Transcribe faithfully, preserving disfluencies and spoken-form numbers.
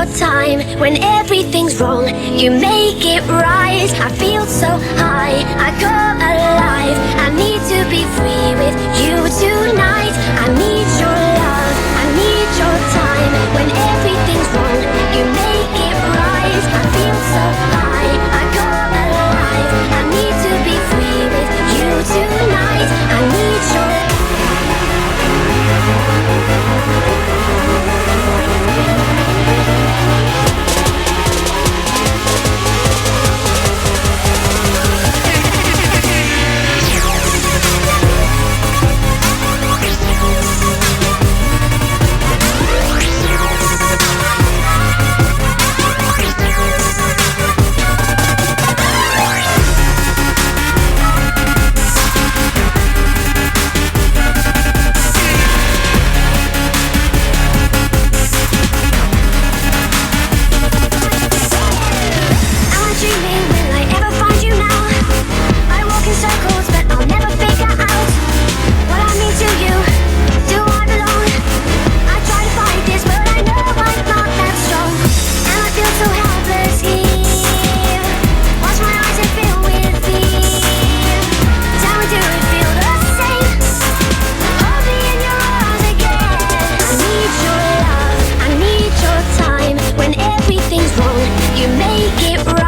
your time. When everything's wrong, you make it right. I feel so high, I come alive. I need to be free with you tonight. I need your love, I need your time. When everything's wrong, you make it right. I feel so high, I come alive. I need to be free with you tonight. I need your you make it right.